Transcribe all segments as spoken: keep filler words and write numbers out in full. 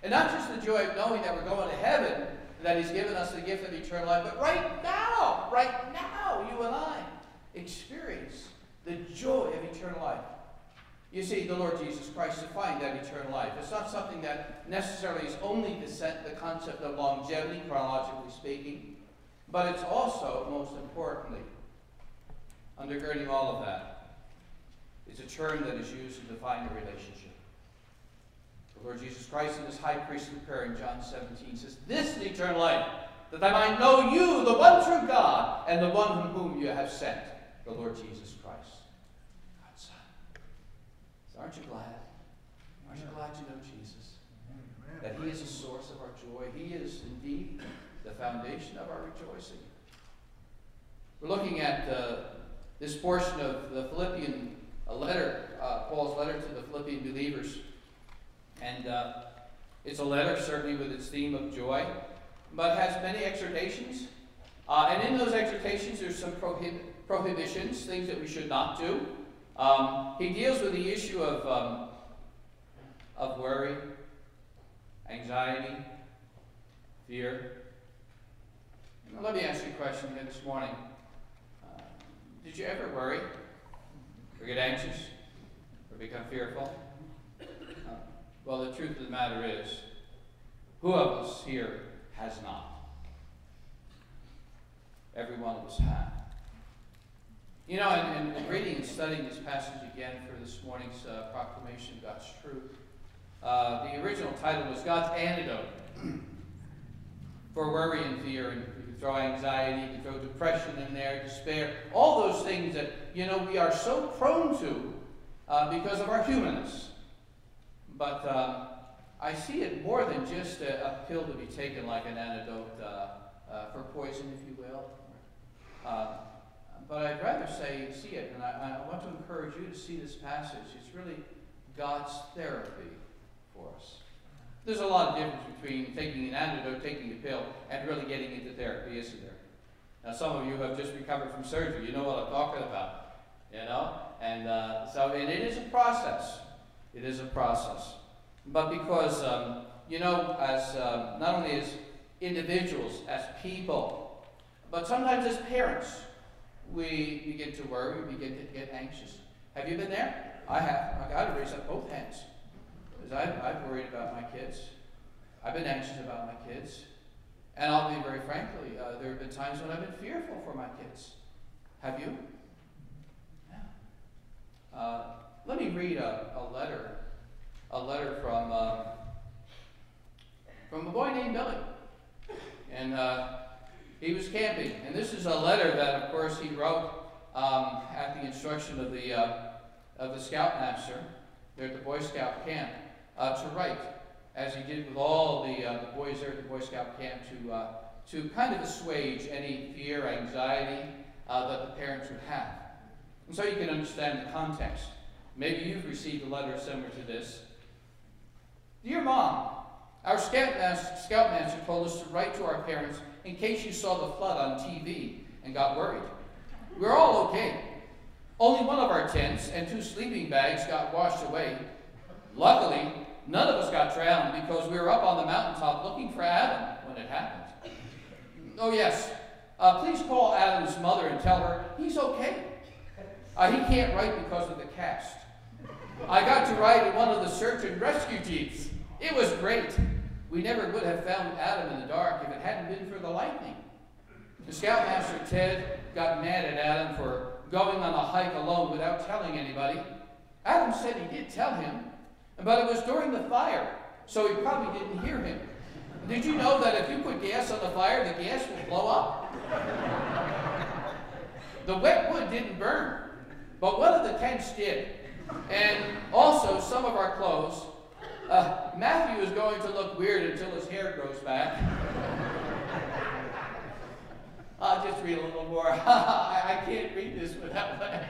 And not just the joy of knowing that we're going to heaven, that he's given us the gift of eternal life, but right now, right now, you and I experience the joy of eternal life. You see, the Lord Jesus Christ defined that eternal life. It's not something that necessarily is only the, set, the concept of longevity, chronologically speaking, but it's also, most importantly, undergirding all of that, is a term that is used to define a relationship. The Lord Jesus Christ in his high priestly prayer in John seventeen says, "This is eternal life, that I might know you, the one true God, and the one whom you have sent, the Lord Jesus Christ, God's Son." So aren't you glad? Aren't you glad you know Jesus? That he is the source of our joy. He is indeed the foundation of our rejoicing. We're looking at uh, this portion of the Philippian uh, letter, uh, Paul's letter to the Philippian believers. And uh, it's a letter, certainly with its theme of joy, but has many exhortations. Uh, and in those exhortations, there's some prohib prohibitions, things that we should not do. Um, he deals with the issue of, um, of worry, anxiety, fear. Now, let me ask you a question here this morning. Uh, did you ever worry, or get anxious, or become fearful? Well, the truth of the matter is, who of us here has not? Every one of us have. You know, in, in reading and studying this passage again for this morning's uh, proclamation of God's truth, uh, the original title was God's Antidote for worry and fear. And you can throw anxiety, you can throw depression in there, despair, all those things that, you know, we are so prone to uh, because of our humanness. But uh, I see it more than just a, a pill to be taken like an antidote uh, uh, for poison, if you will. Uh, but I'd rather say, see it, and I, I want to encourage you to see this passage. It's really God's therapy for us. There's a lot of difference between taking an antidote, taking a pill, and really getting into therapy, isn't there? Now, some of you have just recovered from surgery. You know what I'm talking about, you know? And uh, so, and it is a process. It is a process. But because, um, you know, as um, not only as individuals, as people, but sometimes as parents, we begin to worry, we begin to get anxious. Have you been there? I have. I've got to raise up both hands. Because I've, I've worried about my kids. I've been anxious about my kids. And I'll be very frankly, uh, there have been times when I've been fearful for my kids. Have you? Yeah. Uh, let me read a, a letter, a letter from uh, from a boy named Billy. And uh, he was camping. And this is a letter that, of course, he wrote um, at the instruction of the, uh, of the scoutmaster there at the Boy Scout camp uh, to write, as he did with all the, uh, the boys there at the Boy Scout camp, to, uh, to kind of assuage any fear, anxiety uh, that the parents would have. And so you can understand the context. Maybe you've received a letter similar to this. Dear Mom, our scoutmaster, scoutmaster told us to write to our parents in case you saw the flood on T V and got worried. We're all okay. Only one of our tents and two sleeping bags got washed away. Luckily, none of us got drowned because we were up on the mountaintop looking for Adam when it happened. Oh yes, uh, please call Adam's mother and tell her he's okay. Uh, he can't write because of the cast. I got to ride in one of the search and rescue jeeps. It was great. We never would have found Adam in the dark if it hadn't been for the lightning. The scoutmaster Ted got mad at Adam for going on a hike alone without telling anybody. Adam said he did tell him, but it was during the fire, so he probably didn't hear him. Did you know that if you put gas on the fire, the gas will blow up? The wet wood didn't burn, but one of the tents did. And also some of our clothes. Uh, Matthew is going to look weird until his hair grows back. I'll just read a little more. I, I can't read this without laughing.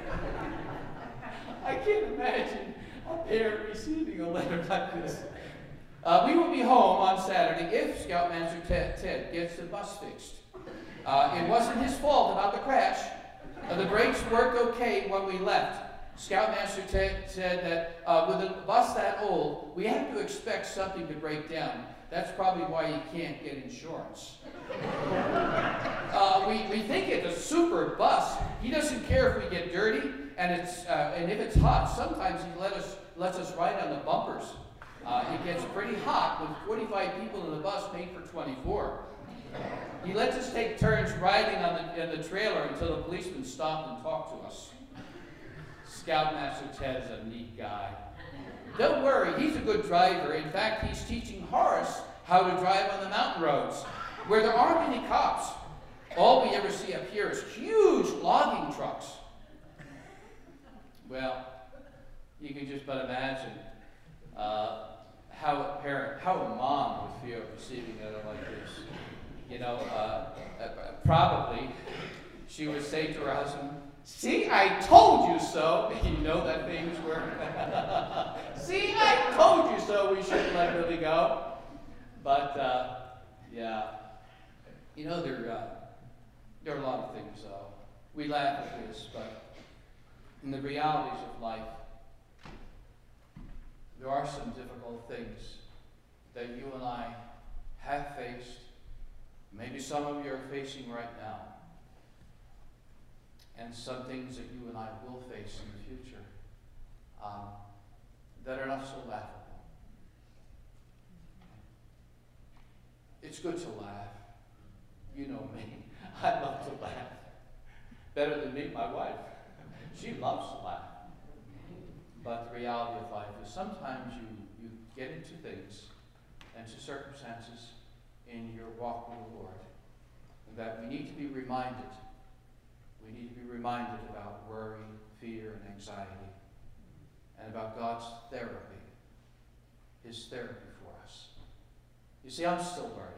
I can't imagine a parent receiving a letter like this. Uh, we will be home on Saturday if Scoutmaster Ted, Ted gets the bus fixed. Uh, it wasn't his fault about the crash. Uh, the brakes worked okay when we left. Scoutmaster Ted said that uh, with a bus that old, we have to expect something to break down. That's probably why you can't get insurance. uh, we, we think it's a super bus. He doesn't care if we get dirty, and it's uh, and if it's hot. Sometimes he let us lets us ride on the bumpers. Uh, it gets pretty hot with forty-five people in the bus, paid for twenty-four. He lets us take turns riding on the, in the trailer until the policeman stopped and talked to us. Scoutmaster Ted's a neat guy. Don't worry, he's a good driver. In fact, he's teaching Horace how to drive on the mountain roads, where there aren't any cops. All we ever see up here is huge logging trucks. Well, you can just but imagine uh, how a parent, how a mom would feel receiving a letter like this. You know, uh, uh, probably she would say to her husband, "See, I told you so." You know that famous word? "See, I told you so, we shouldn't let Billy go." But, uh, yeah. You know, there, uh, there are a lot of things, though. We laugh at this, but in the realities of life, there are some difficult things that you and I have faced. Maybe some of you are facing right now. And some things that you and I will face in the future um, that are not so laughable. It's good to laugh. You know me. I love to laugh. Better than me, my wife. She loves to laugh. But the reality of life is sometimes you, you get into things and to circumstances in your walk with the Lord that we need to be reminded. We need to be reminded about worry, fear, and anxiety, and about God's therapy, His therapy for us. You see, I'm still learning.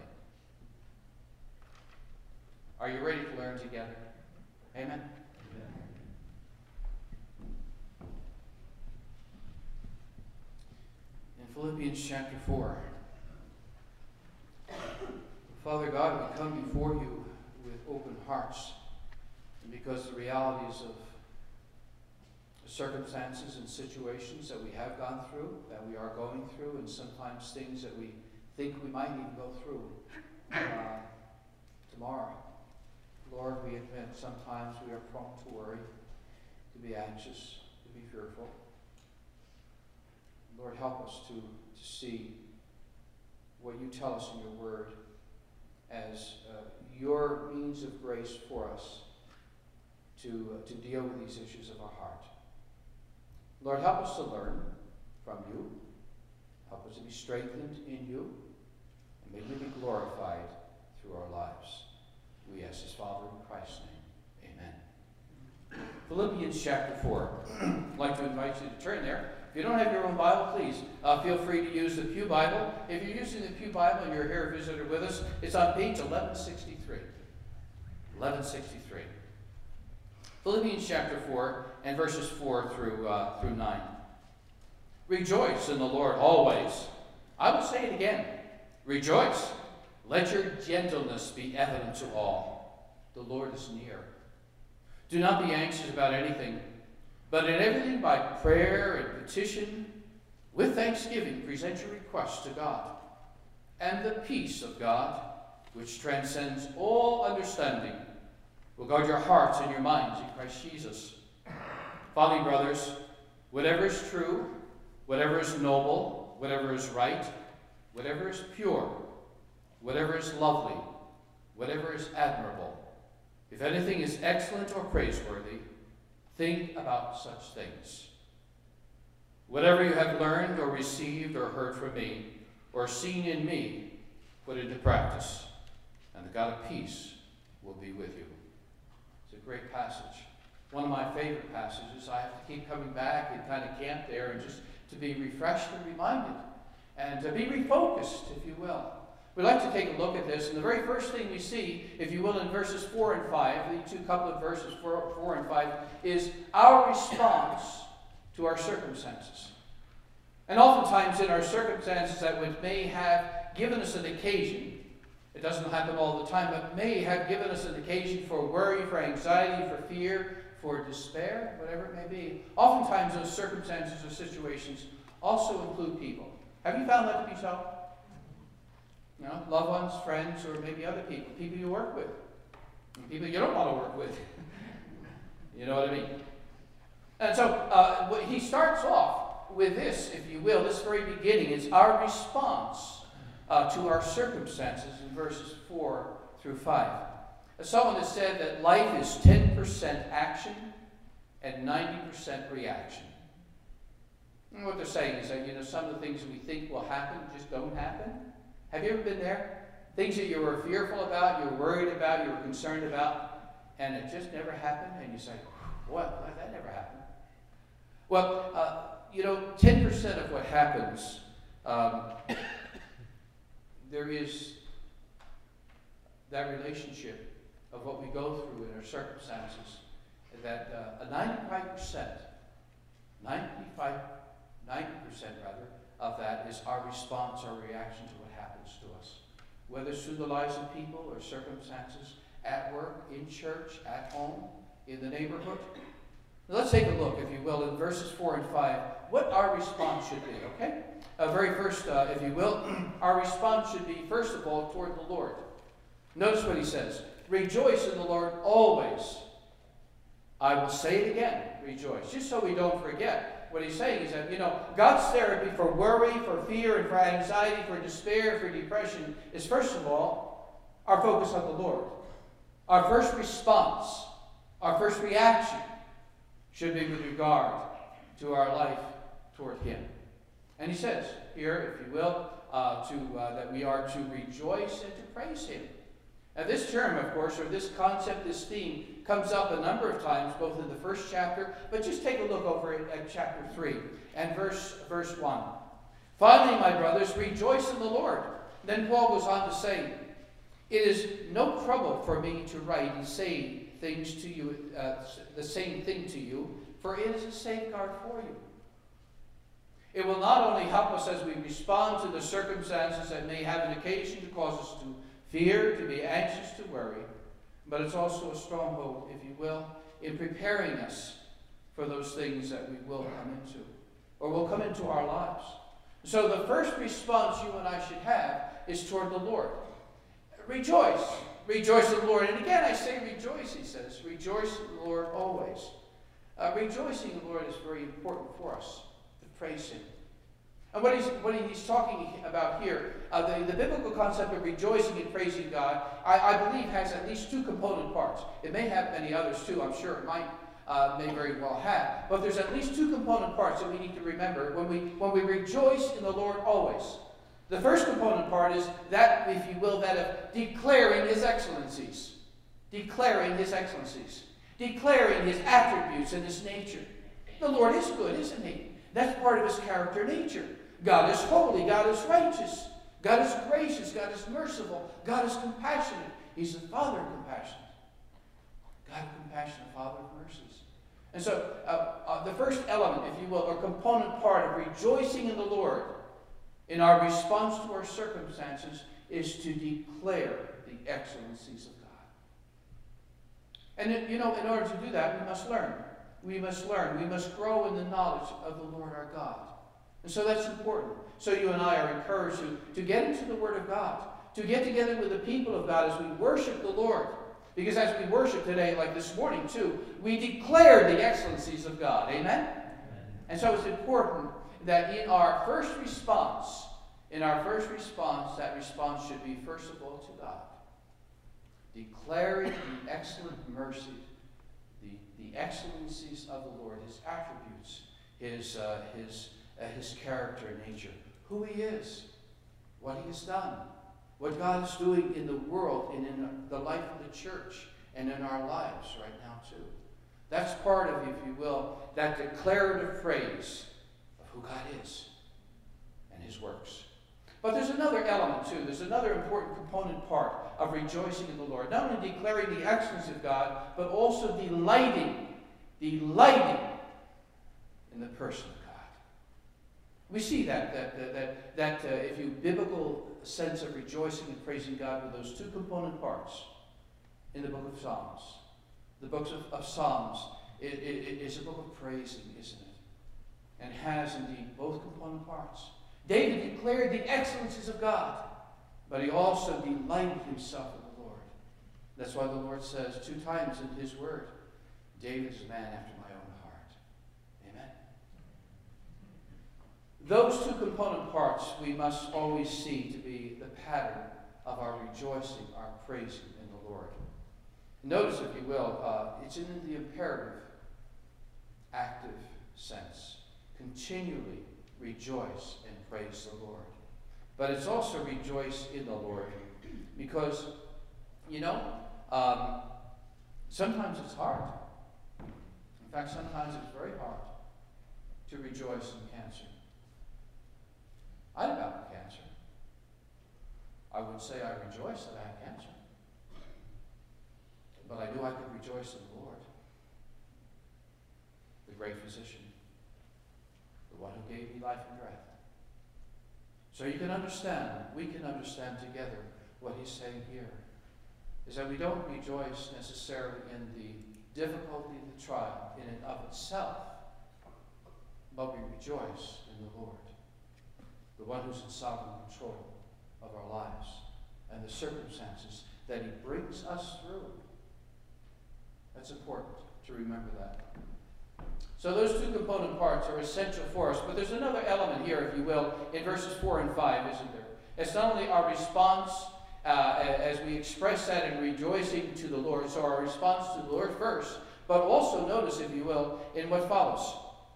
Are you ready to learn together? Amen? Amen. In Philippians chapter four, Father God, we come before you with open hearts, and because the realities of the circumstances and situations that we have gone through, that we are going through, and sometimes things that we think we might even go through uh, tomorrow. Lord, we admit sometimes we are prone to worry, to be anxious, to be fearful. Lord, help us to, to see what you tell us in your word as uh, your means of grace for us to, uh, to deal with these issues of our heart. Lord, help us to learn from you. Help us to be strengthened in you. And may you be glorified through our lives. We ask this, Father, in Christ's name. Amen. Philippians chapter four. I'd like to invite you to turn there. If you don't have your own Bible, please uh, feel free to use the Pew Bible. If you're using the Pew Bible and you're here a visitor with us, it's on page eleven sixty-three. eleven sixty-three. Philippians chapter four and verses four through, uh, through nine. Rejoice in the Lord always. I will say it again. Rejoice. Let your gentleness be evident to all. The Lord is near. Do not be anxious about anything, but in everything by prayer and petition, with thanksgiving, present your requests to God. And the peace of God, which transcends all understanding, will guard your hearts and your minds in Christ Jesus. Finally, brothers, whatever is true, whatever is noble, whatever is right, whatever is pure, whatever is lovely, whatever is admirable, if anything is excellent or praiseworthy, think about such things. Whatever you have learned or received or heard from me or seen in me, put into practice, and the God of peace will be with you. It's a great passage. One of my favorite passages. I have to keep coming back and kind of camp there and just to be refreshed and reminded and to be refocused, if you will. We'd like to take a look at this, and the very first thing we see, if you will, in verses four and five, the two couple of verses, four, four and five, is our response to our circumstances. And oftentimes in our circumstances that which may have given us an occasion, it doesn't happen all the time, but may have given us an occasion for worry, for anxiety, for fear, for despair, whatever it may be. Oftentimes those circumstances or situations also include people. Have you found that to be so? You know, loved ones, friends, or maybe other people, people you work with, people you don't want to work with. You know what I mean? And so uh, he starts off with this, if you will, this very beginning is our response uh, to our circumstances in verses four through five. Someone has said that life is ten percent action and ninety percent reaction. And what they're saying is that, you know, some of the things that we think will happen just don't happen. Have you ever been there? Things that you were fearful about, you were worried about, you were concerned about, and it just never happened, and you say, what? That never happened. Well, uh, you know, ten percent of what happens, um, there is that relationship of what we go through in our circumstances, that uh, a ninety-five percent, ninety-five, ninety percent rather, of that is our response, our reaction to what happens to us. Whether it's through the lives of people or circumstances, at work, in church, at home, in the neighborhood. Now let's take a look, if you will, in verses four and five, what our response should be, okay? Uh, very first, uh, if you will, our response should be, first of all, toward the Lord. Notice what he says. Rejoice in the Lord always. I will say it again, rejoice. Just so we don't forget. What he's saying is that, you know, God's therapy for worry, for fear, and for anxiety, for despair, for depression, is first of all, our focus on the Lord. Our first response, our first reaction, should be with regard to our life toward him. And he says here, if you will, uh, to, uh, that we are to rejoice and to praise him. Now this term, of course, or this concept, this theme, comes up a number of times, both in the first chapter, but just take a look over at, at chapter three and verse, verse one. Finally, my brothers, rejoice in the Lord. Then Paul goes on to say, it is no trouble for me to write and say things to you, uh, the same thing to you, for it is a safeguard for you. It will not only help us as we respond to the circumstances that may have an occasion to cause us to fear, to be anxious, to worry, but it's also a stronghold, if you will, in preparing us for those things that we will come into, or will come into our lives. So the first response you and I should have is toward the Lord. Rejoice. Rejoice in the Lord. And again, I say rejoice, he says. Rejoice in the Lord always. Uh, rejoicing in the Lord is very important for us, to praise him. And what he's, what he's talking about here, uh, the, the biblical concept of rejoicing and praising God, I, I believe has at least two component parts. It may have many others too, I'm sure it might, uh, may very well have. But there's at least two component parts that we need to remember when we, when we rejoice in the Lord always. The first component part is that, if you will, that of declaring his excellencies. Declaring his excellencies. Declaring his attributes and his nature. The Lord is good, isn't he? That's part of his character nature. God is holy. God is righteous. God is gracious. God is merciful. God is compassionate. He's the Father of compassion. God of compassion, Father of mercies. And so, uh, uh, the first element, if you will, or component part of rejoicing in the Lord in our response to our circumstances is to declare the excellencies of God. And, you know, in order to do that, we must learn. We must learn. We must grow in the knowledge of the Lord our God. And so that's important. So you and I are encouraged to, to get into the Word of God, to get together with the people of God as we worship the Lord. Because as we worship today, like this morning too, we declare the excellencies of God. Amen? Amen. And so it's important that in our first response, in our first response, that response should be first of all to God. Declaring the excellent mercy, the, the excellencies of the Lord, his attributes, his, uh, his, uh, his character and nature, who he is, what he has done, what God is doing in the world and in the life of the church and in our lives right now too. That's part of, if you will, that declarative phrase of who God is and his works. But there's another element too. There's another important component part of rejoicing in the Lord. Not only declaring the excellence of God, but also delighting, delighting in the person of God. We see that, that, that, that, that uh, if you biblical sense of rejoicing and praising God with those two component parts in the book of Psalms. The books of, of Psalms it, it, it is a book of praising, isn't it? And has indeed both component parts. David declared the excellencies of God, but he also delighted himself in the Lord. That's why the Lord says two times in his word, David is a man after my own heart. Amen. Those two component parts we must always see to be the pattern of our rejoicing, our praising in the Lord. Notice, if you will, uh, it's in the imperative, active sense. Continually rejoice and praise the Lord. But it's also rejoice in the Lord. Because, you know, um, sometimes it's hard. In fact, sometimes it's very hard to rejoice in cancer. I had battled cancer. I would say I rejoice that I had cancer. But I knew I could rejoice in the Lord, the great physician, the one who gave me life and breath. So you can understand, we can understand together what he's saying here, is that we don't rejoice necessarily in the difficulty of the trial in and of itself, but we rejoice in the Lord, the one who's in sovereign control of our lives and the circumstances that he brings us through. That's important to remember that. So those two component parts are essential for us. But there's another element here, if you will, in verses four and five, isn't there? It's not only our response uh, as we express that in rejoicing to the Lord, so our response to the Lord first, but also notice, if you will, in what follows.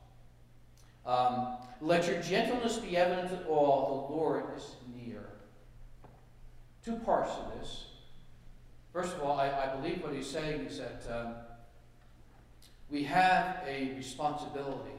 Um, Let your gentleness be evident to all, the Lord is near. Two parts to this. First of all, I, I believe what he's saying is that um, we have a responsibility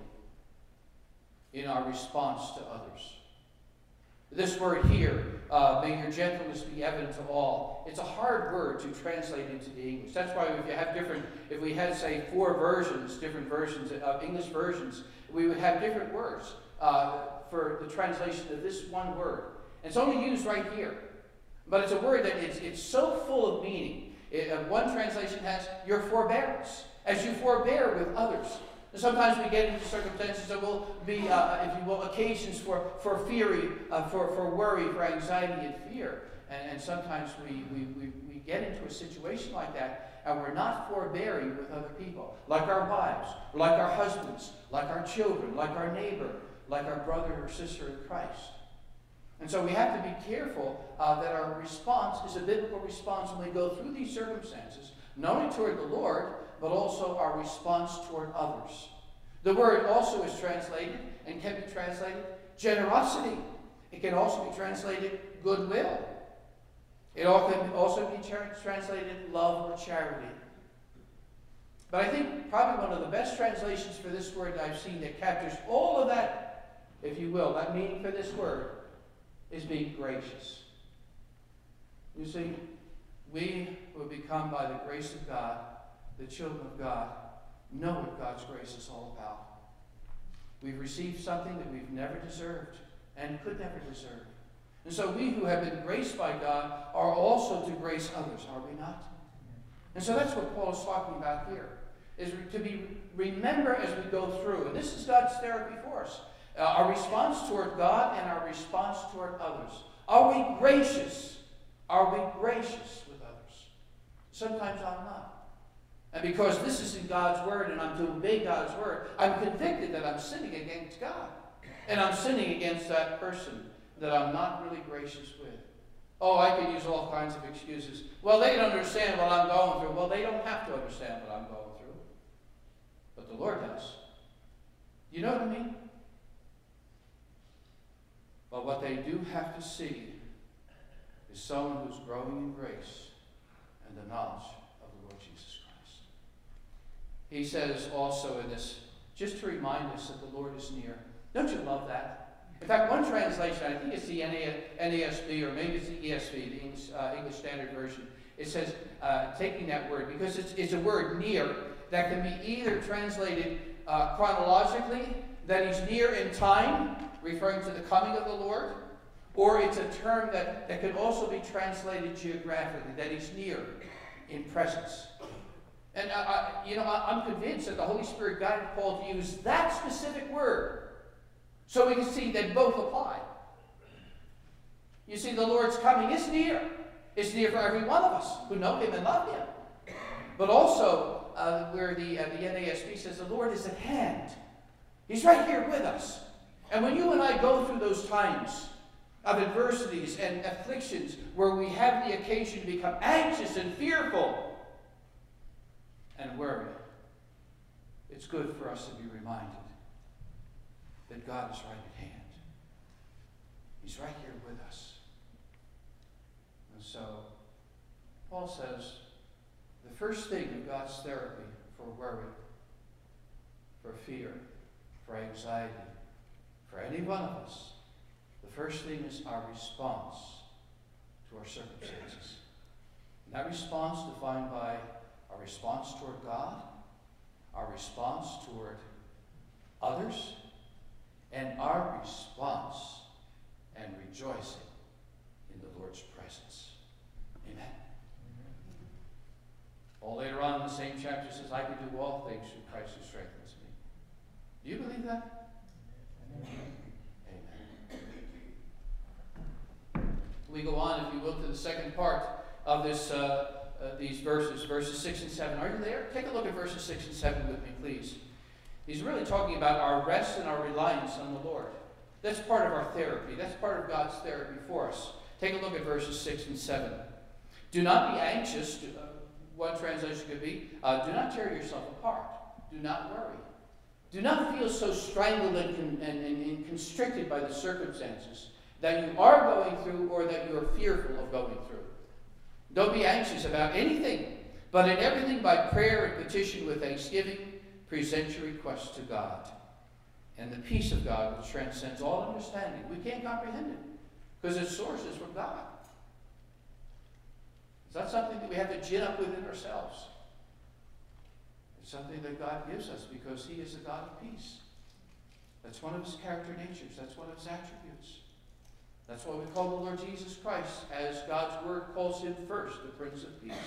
in our response to others. This word here, uh, may your gentleness be evident to all. It's a hard word to translate into the English. That's why if you have different, if we had, say, four versions, different versions of English versions, we would have different words uh, for the translation of this one word. And it's only used right here. But it's a word that it's, it's so full of meaning. It, uh, one translation has your forbearance, as you forbear with others. And sometimes we get into circumstances that will be, uh, if you will, occasions for, for fury, uh, for, for worry, for anxiety and fear. And, and sometimes we, we, we, we get into a situation like that, and we're not forbearing with other people, like our wives, like our husbands, like our children, like our neighbor, like our brother or sister in Christ. And so we have to be careful uh, that our response is a biblical response when we go through these circumstances, not only toward the Lord, but also our response toward others. The word also is translated, and can be translated, generosity. It can also be translated goodwill. It can also be translated love or charity. But I think probably one of the best translations for this word that I've seen that captures all of that, if you will, that meaning for this word, is being gracious. You see, we who have become, by the grace of God, the children of God, know what God's grace is all about. We've received something that we've never deserved and could never deserve. And so we who have been graced by God are also to grace others, are we not? And so that's what Paul is talking about here, is to be remember as we go through. And this is God's therapy for us. Uh, our response toward God and our response toward others. Are we gracious? Are we gracious with others? Sometimes I'm not. And because this is in God's Word and I'm to obey God's Word, I'm convicted that I'm sinning against God. And I'm sinning against that person that I'm not really gracious with. Oh, I could use all kinds of excuses. Well, they don't understand what I'm going through. Well, they don't have to understand what I'm going through. But the Lord does. You know what I mean? But what they do have to see is someone who's growing in grace and the knowledge of the Lord Jesus Christ. He says also in this, just to remind us that the Lord is near. Don't you love that? In fact, one translation, I think it's the N A S B or maybe it's the E S V, the English, uh, English Standard Version. It says, uh, taking that word, because it's, it's a word near that can be either translated uh, chronologically, that he's near in time, referring to the coming of the Lord, or it's a term that, that can also be translated geographically, that he's near in presence. And, I, I, you know, I, I'm convinced that the Holy Spirit guided Paul to use that specific word so we can see that both apply. You see, the Lord's coming is near. It's near for every one of us who know Him and love Him. But also, uh, where the, uh, the N A S B says the Lord is at hand. He's right here with us. And when you and I go through those times of adversities and afflictions where we have the occasion to become anxious and fearful and worried, it's good for us to be reminded that God is right at hand. He's right here with us. And so, Paul says, the first thing of God's therapy for worry, for fear, for anxiety, for any one of us, the first thing is our response to our circumstances. And that response defined by our response toward God, our response toward others, and our response and rejoicing in the Lord's presence. Amen. Paul later on in the same chapter says, I can do all things through Christ who strengthens me. Do you believe that? Amen. We go on, if you will, to the second part of this, uh, uh, these verses, verses six and seven. Are you there? Take a look at verses six and seven with me, please. He's really talking about our rest and our reliance on the Lord. That's part of our therapy. That's part of God's therapy for us. Take a look at verses six and seven. Do not be anxious. To, uh, one translation could be, uh, do not tear yourself apart. Do not worry. Do not feel so strangled and, con and, and, and constricted by the circumstances that you are going through or that you are fearful of going through. Don't be anxious about anything, but in everything by prayer and petition with thanksgiving, present your requests to God. And the peace of God, which transcends all understanding. We can't comprehend it because its source is from God. It's not something that we have to gin up within ourselves. It's something that God gives us because He is the God of peace. That's one of His character natures. That's one of His attributes. That's why we call the Lord Jesus Christ, as God's Word calls Him first, the Prince of Peace.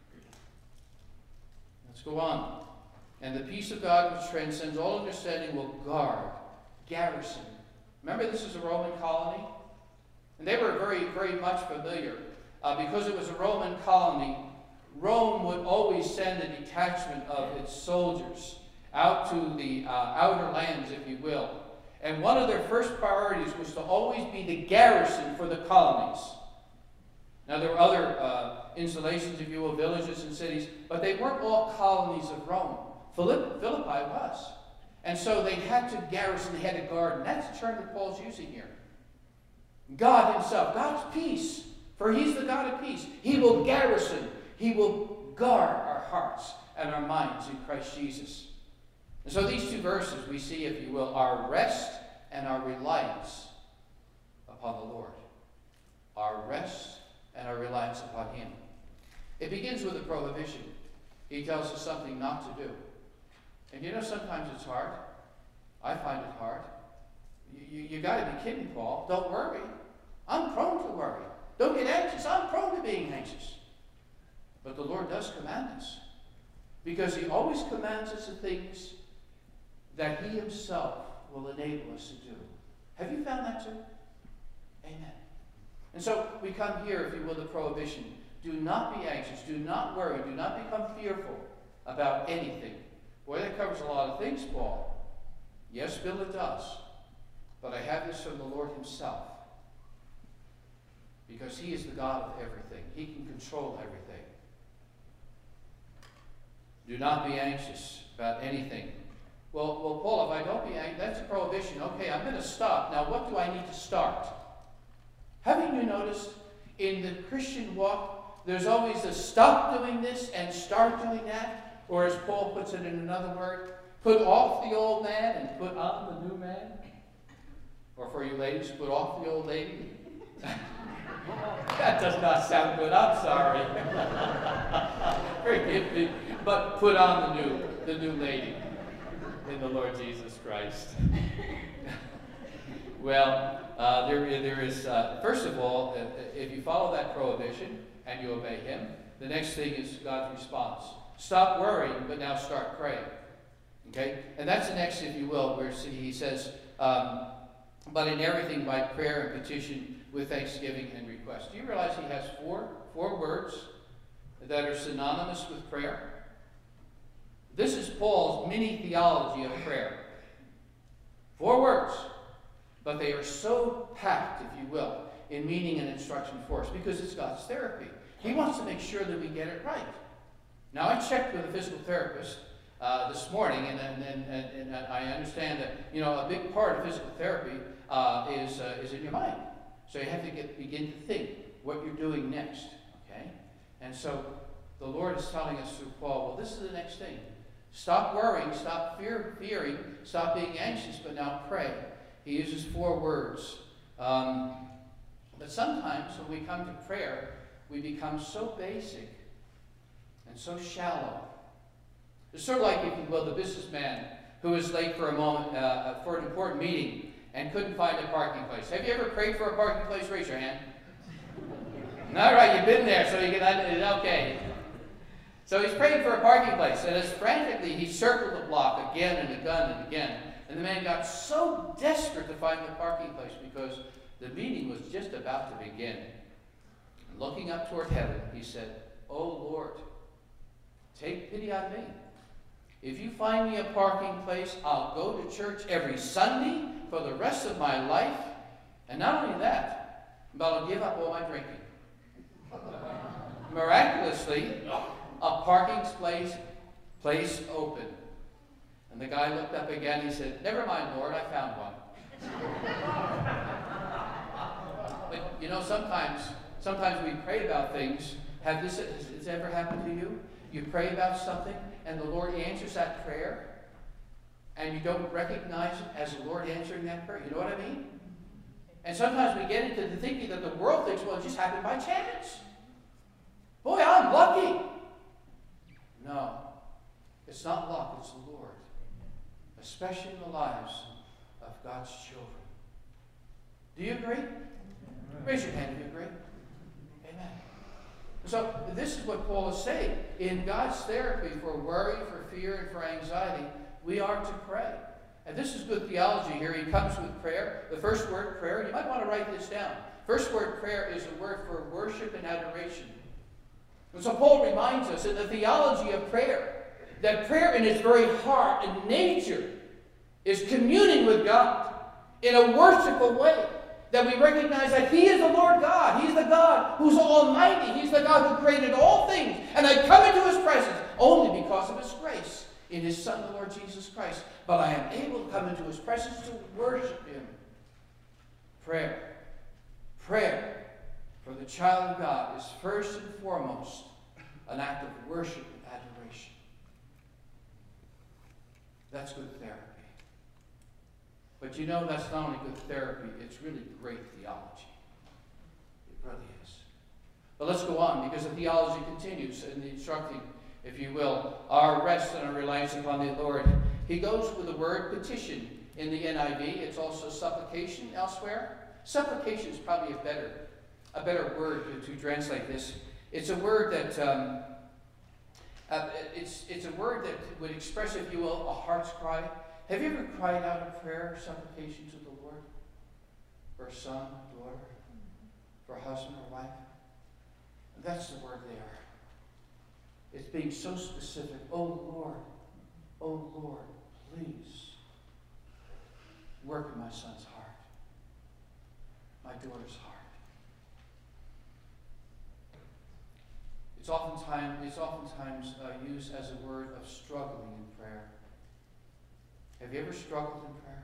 Let's go on. And the peace of God, which transcends all understanding, will guard, garrison. Remember, this is a Roman colony? And they were very, very much familiar. Uh, because it was a Roman colony, Rome would always send a detachment of its soldiers out to the uh, outer lands, if you will. And one of their first priorities was to always be the garrison for the colonies. Now, there were other uh, installations, if you will, villages and cities, but they weren't all colonies of Rome. Philippi was. And so they had to garrison, they had to guard. And that's the term that Paul's using here. God Himself, God's peace, for He's the God of peace. He will garrison, He will guard our hearts and our minds in Christ Jesus. And so these two verses we see, if you will, our rest and our reliance upon the Lord. Our rest and our reliance upon Him. It begins with a prohibition. He tells us something not to do. And you know, sometimes it's hard. I find it hard. You, you, you got to be kidding, Paul. Don't worry. I'm prone to worry. Don't get anxious. I'm prone to being anxious. But the Lord does command us. Because He always commands us the things that He Himself will enable us to do. Have you found that too? Amen. And so we come here, if you will, the prohibition. Do not be anxious. Do not worry. Do not become fearful about anything. Boy, that covers a lot of things, Paul. Yes, Bill, it does. But I have this from the Lord Himself. Because He is the God of everything. He can control everything. Do not be anxious about anything. Well, well, Paul, if I don't be anxious, that's a prohibition. Okay, I'm going to stop. Now, what do I need to start? Haven't you noticed in the Christian walk, there's always a stop doing this and start doing that? Or as Paul puts it in another word, put off the old man and put on the new man. Or for you ladies, put off the old lady. That does not sound good. I'm sorry. Forgive me. But put on the new, the new lady in the Lord Jesus Christ. Well, uh, there, there is, uh, first of all, if you follow that prohibition and you obey Him, the next thing is God's response. Stop worrying, but now start praying. Okay? And that's the next, if you will, where he says, um, but in everything by prayer and petition with thanksgiving and request. Do you realize he has four, four words that are synonymous with prayer? This is Paul's mini theology of prayer. Four words, but they are so packed, if you will, in meaning and instruction for us, because it's God's therapy. He wants to make sure that we get it right. Now, I checked with a physical therapist uh, this morning, and, and, and, and I understand that, you know, a big part of physical therapy uh, is, uh, is in your mind. So you have to get, begin to think what you're doing next, okay? And so the Lord is telling us through Paul, well, this is the next thing. Stop worrying, stop fear, fearing, stop being anxious, but now pray. He uses four words. Um, but sometimes when we come to prayer, we become so basic and so shallow. It's sort of like, if you will, the businessman who was late for a moment, uh, for an important meeting and couldn't find a parking place. Have you ever prayed for a parking place? Raise your hand. All right, you've been there, so you can, okay. So he's praying for a parking place, and as frantically he circled the block again and again and again. And the man got so desperate to find the parking place because the meeting was just about to begin. And looking up toward heaven, he said, "Oh Lord, take pity on me. If you find me a parking place, I'll go to church every Sunday for the rest of my life. And not only that, but I'll give up all my drinking." Miraculously, a parking place, place opened. And the guy looked up again. He said, "Never mind, Lord, I found one." But you know, sometimes, sometimes we pray about things. Have this, has this ever happened to you? You pray about something, and the Lord answers that prayer, and you don't recognize it as the Lord answering that prayer. You know what I mean? And sometimes we get into the thinking that the world thinks, well, it just happened by chance. Boy, I'm lucky. No, it's not luck, it's the Lord. Especially in the lives of God's children. Do you agree? Amen. Raise your hand if you agree. Amen. So this is what Paul is saying. In God's therapy for worry, for fear, and for anxiety, we are to pray. And this is good theology here. He comes with prayer. The first word, prayer, you might want to write this down. First word, prayer, is a word for worship and adoration. And so Paul reminds us in the theology of prayer that prayer in its very heart and nature is communing with God in a worshipful way. That we recognize that He is the Lord God. He's the God who's almighty. He's the God who created all things. And I come into His presence only because of His grace in His Son, the Lord Jesus Christ. But I am able to come into His presence to worship Him. Prayer. Prayer for the child of God is first and foremost an act of worship and adoration. That's good therapy. But you know, that's not only good therapy, it's really great theology. It really is. But let's go on, because the theology continues in the instructing, if you will, our rest and our reliance upon the Lord. He goes with the word petition in the N I V. It's also supplication elsewhere. Supplication is probably a better, a better word to, to translate this. It's a word that um, uh, it's it's a word that would express, if you will, a heart's cry. Have you ever cried out a prayer, supplication to the Lord for a son, daughter, for a husband or wife? And that's the word there. It's being so specific. Oh Lord, oh Lord, please work in my son's heart, my daughter's heart. It's oftentimes, it's oftentimes uh, used as a word of struggling in prayer. Have you ever struggled in prayer?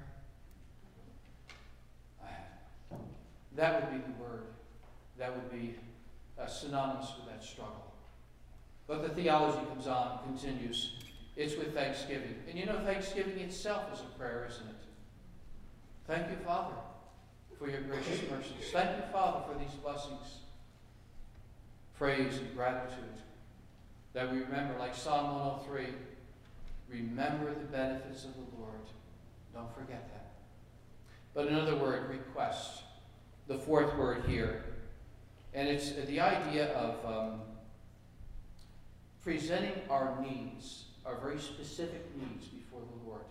I have. That would be the word. That would be uh, synonymous with that struggle. But the theology comes on, continues. It's with thanksgiving. And you know, thanksgiving itself is a prayer, isn't it? Thank you, Father, for your gracious mercies. Thank you, Father, for these blessings. Praise and gratitude that we remember, like Psalm one oh three, remember the benefits of the Lord. Don't forget that. But another word, request. The fourth word here. And it's the idea of um, presenting our needs, our very specific needs before the Lord.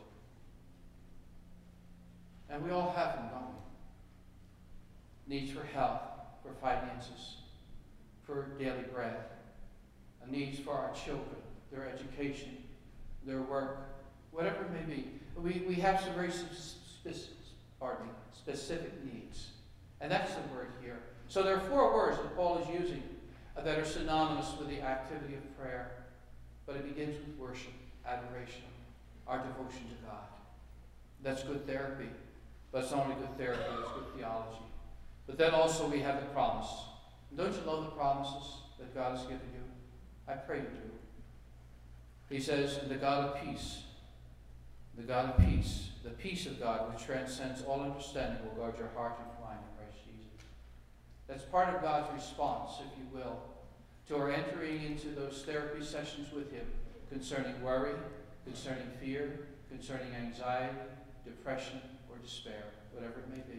And we all have them, don't we? Needs for health, for finances, for daily bread, needs for our children, their education, their work, whatever it may be. We, we have some very specific, pardon me, specific needs. And that's the word here. So there are four words that Paul is using uh, that are synonymous with the activity of prayer. But it begins with worship, adoration, our devotion to God. That's good therapy. But it's not only good therapy, it's good theology. But then also we have the promise. And don't you love the promises that God has given you? I pray you do. He says, the God of peace, the God of peace, the peace of God which transcends all understanding will guard your heart and mind in Christ Jesus. That's part of God's response, if you will, to our entering into those therapy sessions with Him concerning worry, concerning fear, concerning anxiety, depression, or despair, whatever it may be.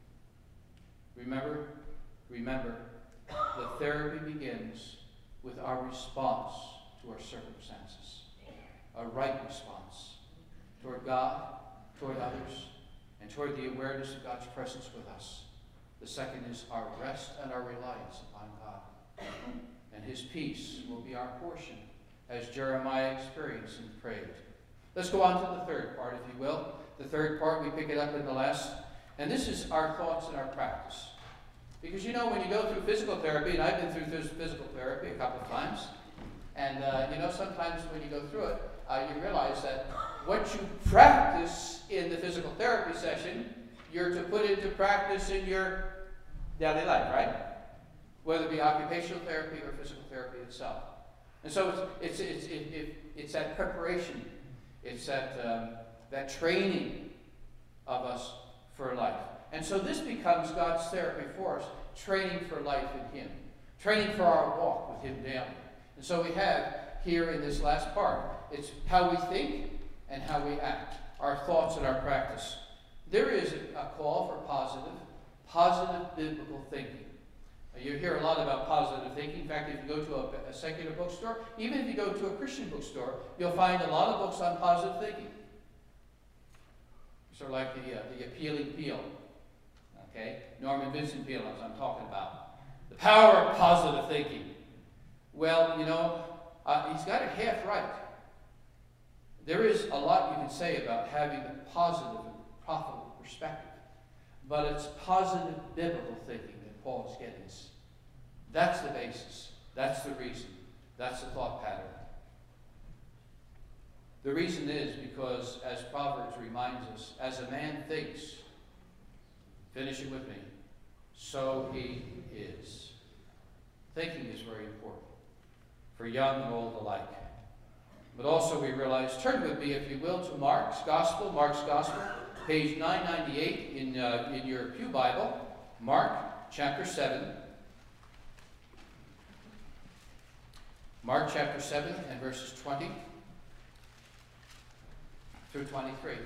Remember, remember, the therapy begins with our response to our circumstances, a right response toward God, toward others, and toward the awareness of God's presence with us. The second is our rest and our reliance upon God. And His peace will be our portion, as Jeremiah experienced and prayed. Let's go on to the third part, if you will. The third part, we pick it up in the last. And this is our thoughts and our practice. Because you know, when you go through physical therapy, and I've been through physical therapy a couple of times, and uh, you know, sometimes when you go through it, uh, you realize that what you practice in the physical therapy session, you're to put into practice in your daily life, right? Whether it be occupational therapy or physical therapy itself. And so it's, it's, it's, it, it, it's that preparation, it's that, um, that training of us for life. And so this becomes God's therapy for us, training for life in Him, training for our walk with Him daily. And so we have here in this last part, it's how we think and how we act, our thoughts and our practice. There is a, a call for positive, positive biblical thinking. You hear a lot about positive thinking. In fact, if you go to a, a secular bookstore, even if you go to a Christian bookstore, you'll find a lot of books on positive thinking. Sort of like the, uh, the appealing Peel. Okay? Norman Vincent Peale, as I'm talking about. The power of positive thinking. Well, you know, uh, he's got it half right. There is a lot you can say about having a positive and profitable perspective. But it's positive biblical thinking that Paul is getting us. That's the basis. That's the reason. That's the thought pattern. The reason is because, as Proverbs reminds us, as a man thinks, finish it with me, so he is. Thinking is very important for young and old alike. But also we realize, turn with me, if you will, to Mark's Gospel, Mark's Gospel, page nine ninety-eight in, uh, in your Pew Bible, Mark chapter seven. Mark chapter seven and verses twenty through twenty-three.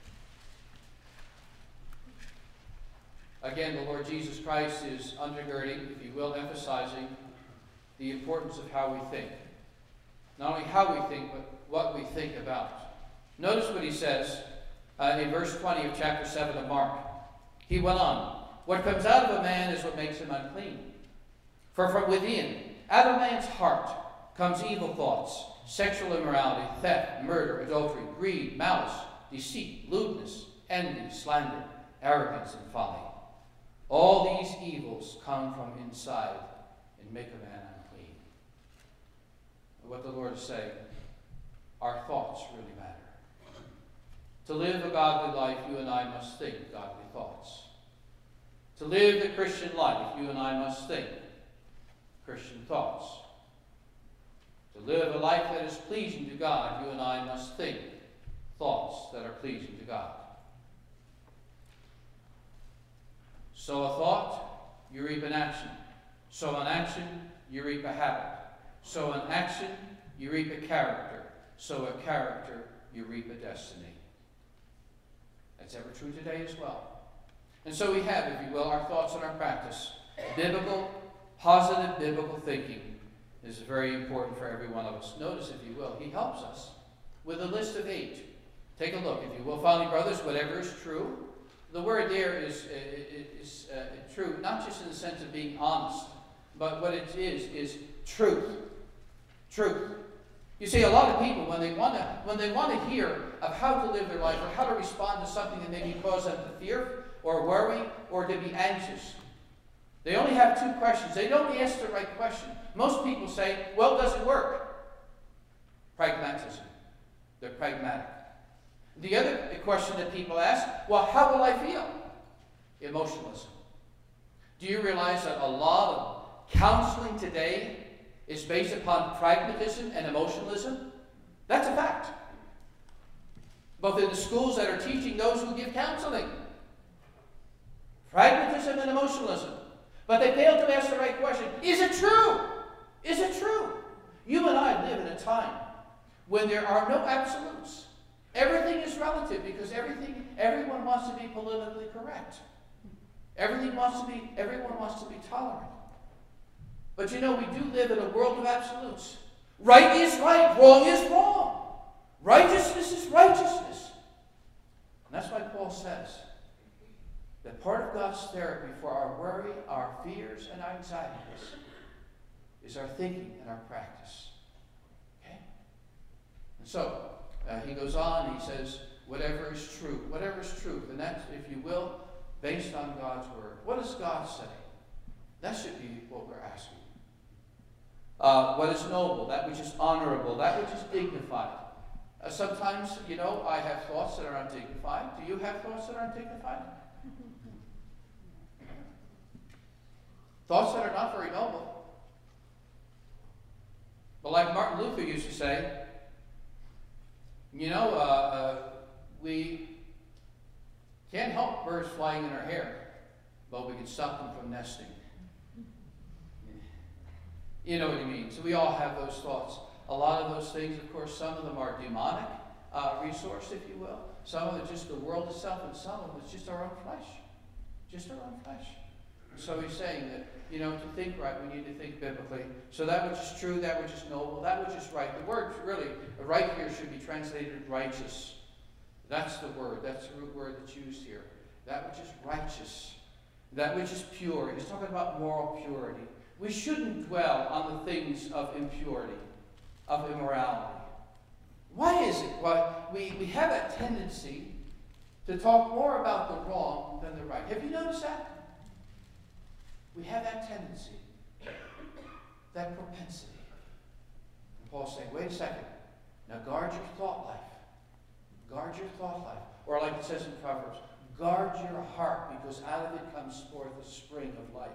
Again, the Lord Jesus Christ is undergirding, if you will, emphasizing the importance of how we think. Not only how we think, but what we think about. Notice what he says uh, in verse twenty of chapter seven of Mark. He went on, what comes out of a man is what makes him unclean. For from within, out of a man's heart, comes evil thoughts, sexual immorality, theft, murder, adultery, greed, malice, deceit, lewdness, envy, slander, arrogance, and folly. All these evils come from inside and make a man unclean. What the Lord is saying, our thoughts really matter. To live a godly life, you and I must think godly thoughts. To live the Christian life, you and I must think Christian thoughts. To live a life that is pleasing to God, you and I must think thoughts that are pleasing to God. Sow a thought, you reap an action. Sow an action, you reap a habit. Sow an action, you reap a character. Sow a character, you reap a destiny. That's ever true today as well. And so we have, if you will, our thoughts and our practice. Biblical, positive biblical thinking is very important for every one of us. Notice, if you will, he helps us with a list of eight. Take a look, if you will. Finally, brothers, whatever is true. The word there is, is uh, true, not just in the sense of being honest, but what it is, is truth. Truth. You see, a lot of people, when they want to, when they want to hear of how to live their life or how to respond to something that maybe cause them to fear or worry or to be anxious, they only have two questions. They don't ask the right question. Most people say, well, does it work? Pragmatism. They're pragmatic. The other question that people ask, well, how will I feel? Emotionalism. Do you realize that a lot of counseling today is based upon pragmatism and emotionalism? That's a fact. Both in the schools that are teaching those who give counseling. Pragmatism and emotionalism. But they fail to ask the right question. Is it true? Is it true? You and I live in a time when there are no absolutes. Everything is relative because everything, everyone wants to be politically correct. Everything wants to be, everyone wants to be tolerant. But you know, we do live in a world of absolutes. Right is right, wrong is wrong. Righteousness is righteousness. And that's why Paul says that part of God's therapy for our worry, our fears, and our anxieties is our thinking and our practice. Okay? And so, uh, he goes on, he says, whatever is true, whatever is truth, and that's, if you will, based on God's word. What does God say? That should be what we're asking. Uh, what is noble, that which is honorable, that which is dignified. Uh, sometimes, you know, I have thoughts that are undignified. Do you have thoughts that are undignified? Thoughts that are not very noble. But like Martin Luther used to say, you know, uh, uh, we can't help birds flying in our hair, but we can stop them from nesting. You know what he means. So we all have those thoughts. A lot of those things, of course, some of them are demonic uh, resource, if you will. Some of them are just the world itself, and some of them is just our own flesh. Just our own flesh. So he's saying that, you know, to think right, we need to think biblically. So that which is true, that which is noble, that which is right. The word really, right here should be translated righteous. That's the word. That's the root word that's used here. That which is righteous. That which is pure. He's talking about moral purity. We shouldn't dwell on the things of impurity, of immorality. Why is it? Well, we, we have a tendency to talk more about the wrong than the right. Have you noticed that? We have that tendency, that propensity. And Paul's saying, wait a second. Now guard your thought life. Guard your thought life. Or like it says in Proverbs, guard your heart, because out of it comes forth a spring of life.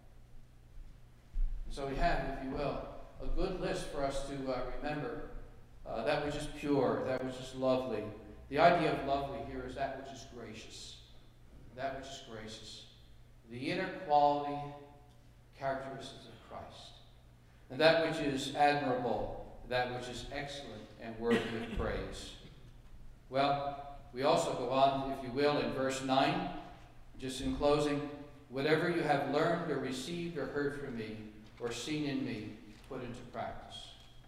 And so we have, if you will, a good list for us to uh, remember. Uh, that which is pure, that which is lovely. The idea of lovely here is that which is gracious. That which is gracious. The inner quality characteristics of Christ. And that which is admirable, that which is excellent and worthy of praise. Well, we also go on, if you will, in verse nine, just in closing, whatever you have learned or received or heard from me or seen in me, put into practice.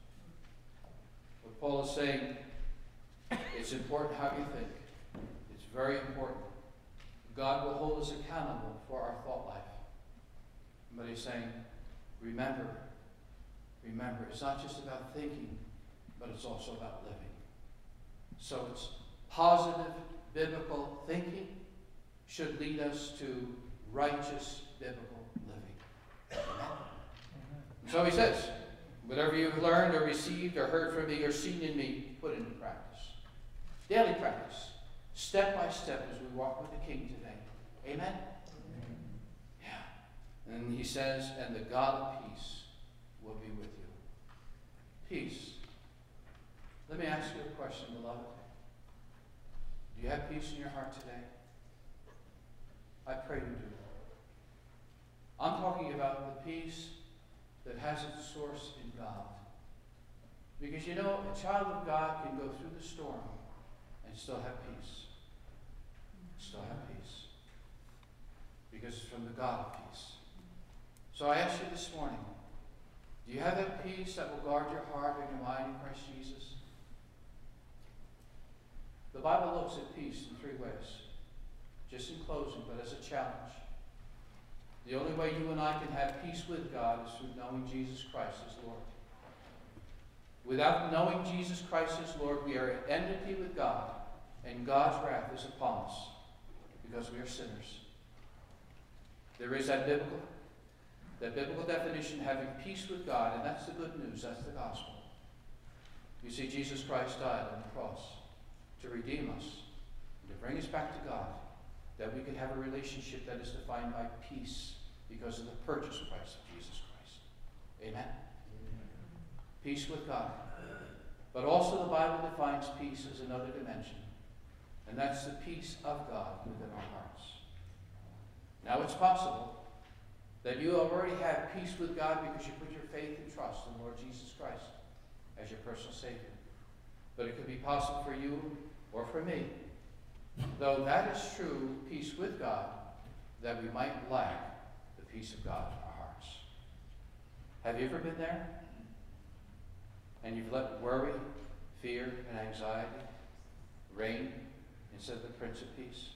What Paul is saying, it's important how you think. It's very important. God will hold us accountable for our thought life. But he's saying, remember, remember, it's not just about thinking, but it's also about living. So it's positive, biblical thinking should lead us to righteous, biblical living. Amen. So he says, whatever you've learned or received or heard from me or seen in me, put into practice. Daily practice. Step by step as we walk with the King today. Amen? Amen? Yeah. And he says, and the God of peace will be with you. Peace. Let me ask you a question, beloved. Do you have peace in your heart today? I pray you do. I'm talking about the peace that has its source in God. Because you know, a child of God can go through the storm and still have peace. Still have peace. Because it's from the God of peace. So I ask you this morning, Do you have that peace that will guard your heart and your mind in Christ Jesus? The Bible looks at peace in three ways. Just in closing, but as a challenge. The only way you and I can have peace with God is through knowing Jesus Christ as Lord. Without knowing Jesus Christ as Lord, we are at enmity with God, and God's wrath is upon us because we are sinners. There is that biblical, that biblical definition, having peace with God, and that's the good news, that's the gospel. You see, Jesus Christ died on the cross to redeem us, and to bring us back to God, that we can have a relationship that is defined by peace because of the purchase price of Jesus Christ. Amen? Amen. Peace with God. But also the Bible defines peace as another dimension, and that's the peace of God within our hearts. Now it's possible that you already have peace with God because you put your faith and trust in Lord Jesus Christ as your personal Savior. But it could be possible for you or for me, though that is true, peace with God, that we might lack the peace of God in our hearts. Have you ever been there? And you've let worry, fear, and anxiety reign instead of the Prince of Peace?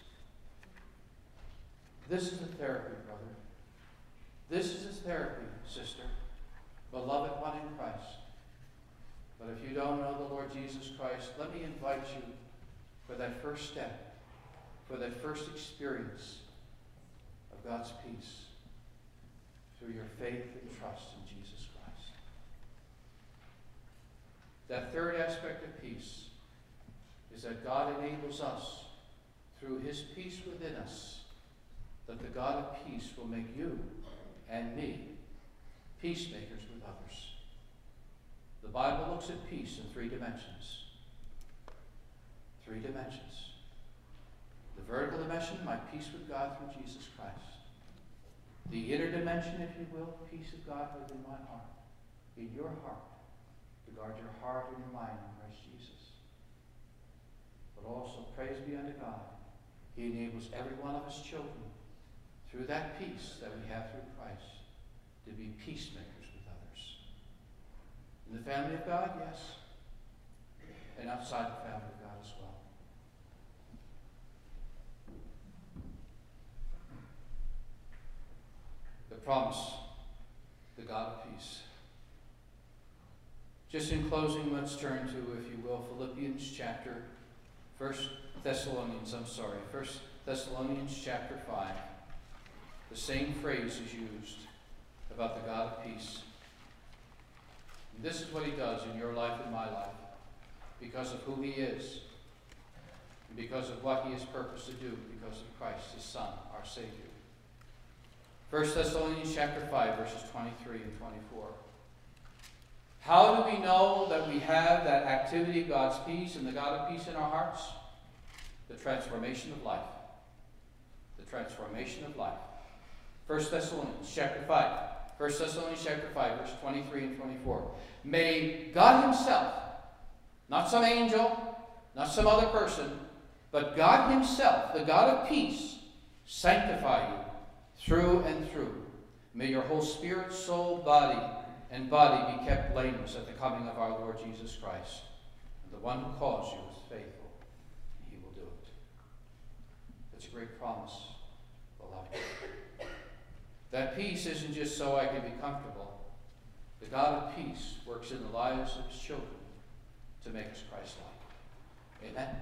This is a therapy, brother. This is a therapy, sister, beloved one in Christ. But if you don't know the Lord Jesus Christ, let me invite you for that first step, for that first experience of God's peace through your faith and trust in Jesus Christ. That third aspect of peace is that God enables us, through his peace within us, that the God of peace will make you and me peacemakers with others. The Bible looks at peace in three dimensions. Three dimensions. The vertical dimension, my peace with God through Jesus Christ. The inner dimension, if you will, peace of God within my heart, in your heart, to guard your heart and your mind in Christ Jesus. But also, praise be unto God, he enables every one of his children, through that peace that we have through Christ, to be peacemakers with others. In the family of God, yes, and outside the family of God as well. The promise, the God of peace. Just in closing, let's turn to, if you will, Philippians chapter, First Thessalonians, I'm sorry, First Thessalonians chapter five. The same phrase is used about the God of peace. And this is what he does in your life and my life, because of who he is, and because of what he has purposed to do, because of Christ, his Son, our Savior. First Thessalonians chapter five, verses twenty-three and twenty-four. How do we know that we have that activity of God's peace and the God of peace in our hearts? The transformation of life. The transformation of life. First Thessalonians chapter five. First Thessalonians chapter five, verse twenty-three and twenty-four. May God himself, not some angel, not some other person, but God himself, the God of peace, sanctify you through and through. May your whole spirit, soul, body, and body be kept blameless at the coming of our Lord Jesus Christ. And the one who calls you is faithful, and he will do it. It's a great promise, beloved. That peace isn't just so I can be comfortable. The God of peace works in the lives of his children to make us Christ-like. Amen.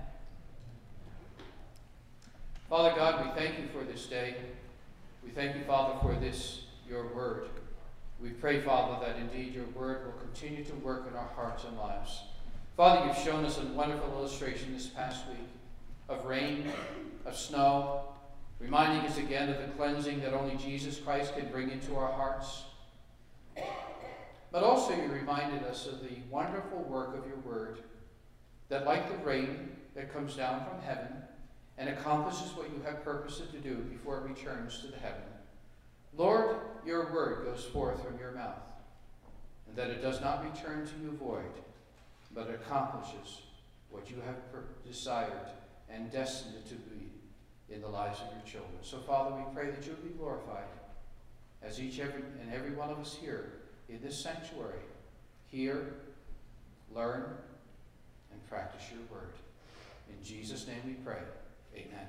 Father God, we thank you for this day. We thank you, Father, for this, your word. We pray, Father, that indeed your word will continue to work in our hearts and lives. Father, you've shown us a wonderful illustration this past week of rain, of snow, reminding us again of the cleansing that only Jesus Christ can bring into our hearts. But also you reminded us of the wonderful work of your word, that like the rain that comes down from heaven and accomplishes what you have purposed it to do before it returns to the heaven, Lord, your word goes forth from your mouth, and that it does not return to you void, but accomplishes what you have desired and destined it to be in the lives of your children. So, Father, we pray that you would be glorified as each every, and every one of us here in this sanctuary, hear, learn, and practice your word. In Jesus' name we pray. Amen.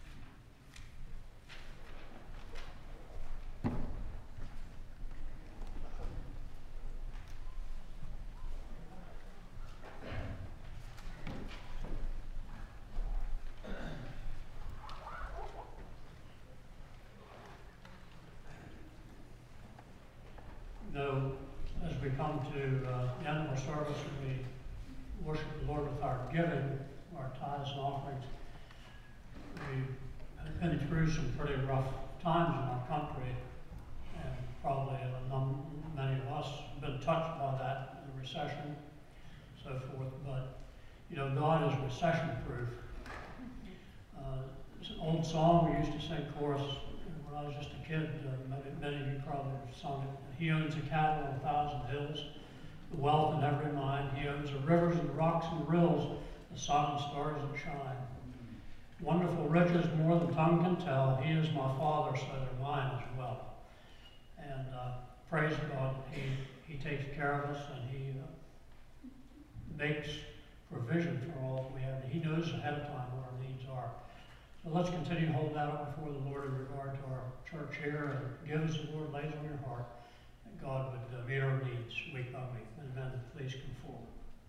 Though, as we come to uh, the end of our service and we worship the Lord with our giving, our tithes and offerings, we've been through some pretty rough times in our country, and probably a num- many of us have been touched by that, the recession, so forth. But, you know, God is recession-proof. Uh, it's an old song we used to sing chorus when I was just a kid. Uh, many, many of you probably have sung it. He owns the cattle on a thousand hills, the wealth in every mine. He owns the rivers and rocks and rills, the sun and stars that shine. Wonderful riches more than tongue can tell. He is my Father, so they're mine as well. And uh, praise God, He He takes care of us, and He uh, makes provision for all that we have. He knows ahead of time what our needs are. So let's continue to hold that up before the Lord in regard to our church here, and give as the Lord lays on your heart, that God would uh, meet our needs week by week. Amen. Please come forward.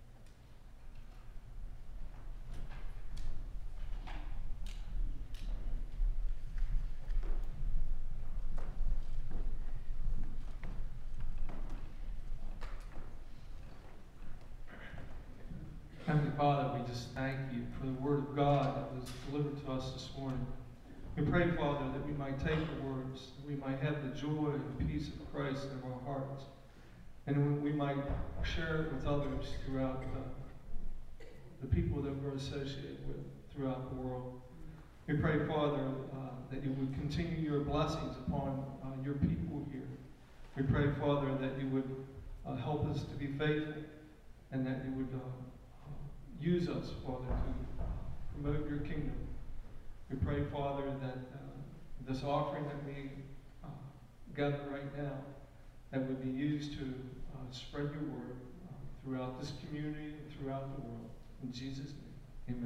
Heavenly Father, we just thank you for the word of God that was delivered to us this morning. We pray, Father, that we might take the words, that we might have the joy and the peace of Christ in our hearts, and we might share it with others throughout the, the people that we're associated with throughout the world. We pray, Father, uh, that you would continue your blessings upon uh, your people here. We pray, Father, that you would uh, help us to be faithful, and that you would uh, use us, Father, to promote your kingdom. We pray, Father, that uh, this offering that we uh, gather right now, that would be used to uh, spread your word uh, throughout this community and throughout the world. In Jesus' name,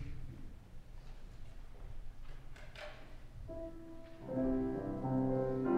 amen.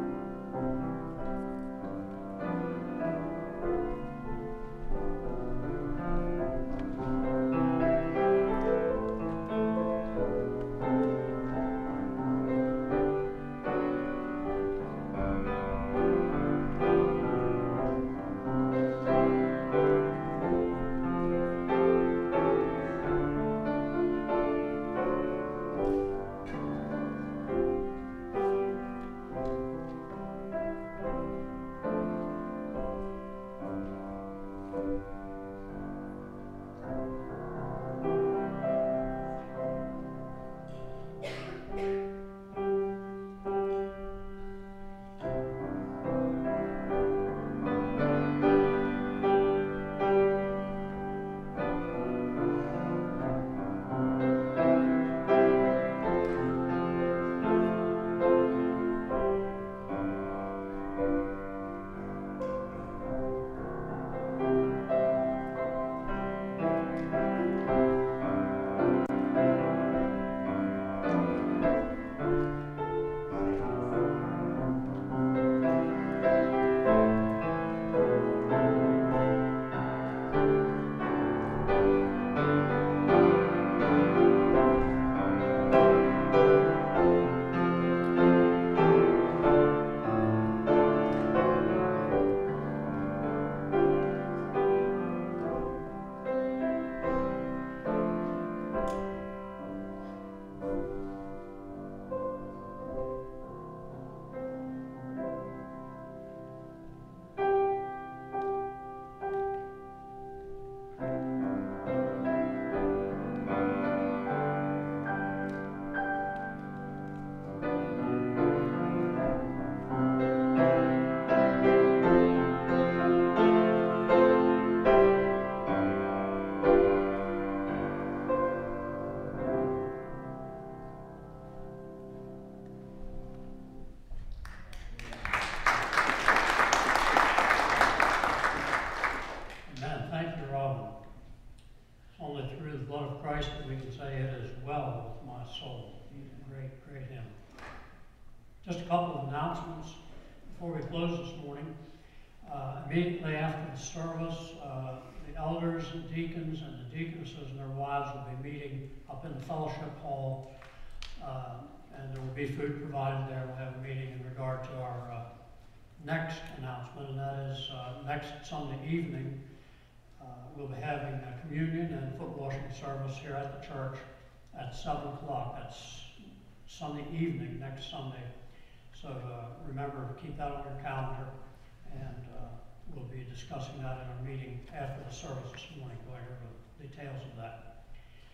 Soul. Great, great hymn. Just a couple of announcements before we close this morning. Uh, immediately after the service, uh, the elders and deacons and the deaconesses and their wives will be meeting up in the fellowship hall, uh, and there will be food provided there. We'll have a meeting in regard to our uh, next announcement, and that is uh, next Sunday evening. Uh, we'll be having a communion and foot washing service here at the church at seven o'clock. That's Sunday evening, next Sunday. So uh, remember to keep that on your calendar, and uh, we'll be discussing that in our meeting after the service this morning, going over the details of that.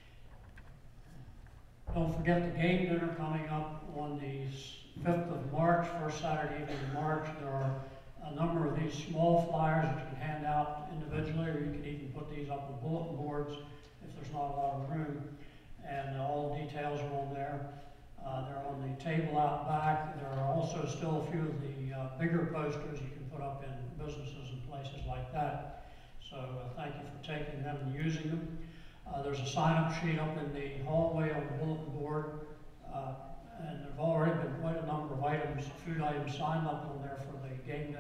Don't forget the game dinner coming up on the fifth of March, first Saturday evening in March. There are a number of these small flyers that you can hand out individually, or you can even put these up on bulletin boards if there's not a lot of room. And uh, all the details are on there. Uh, they're on the table out back. There are also still a few of the uh, bigger posters you can put up in businesses and places like that. So uh, thank you for taking them and using them. Uh, there's a sign-up sheet up in the hallway on the bulletin board. Uh, and there have already been quite a number of items, food items signed up on there for the game day.